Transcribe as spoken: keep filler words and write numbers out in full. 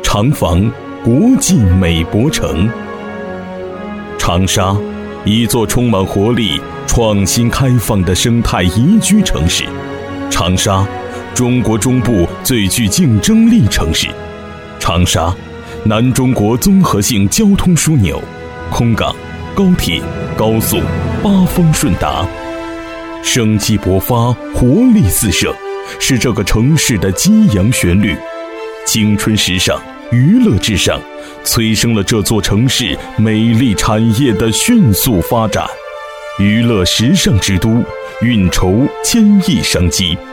长房国际美博城。长沙，一座充满活力、创新开放的生态宜居城市。长沙，中国中部最具竞争力城市。长沙，南中国综合性交通枢纽，空港、高铁、高速八方顺达，生机勃发，活力四射，是这个城市的激扬旋律。青春时尚，娱乐至上，催生了这座城市美丽产业的迅速发展。娱乐时尚之都，运筹千亿商机。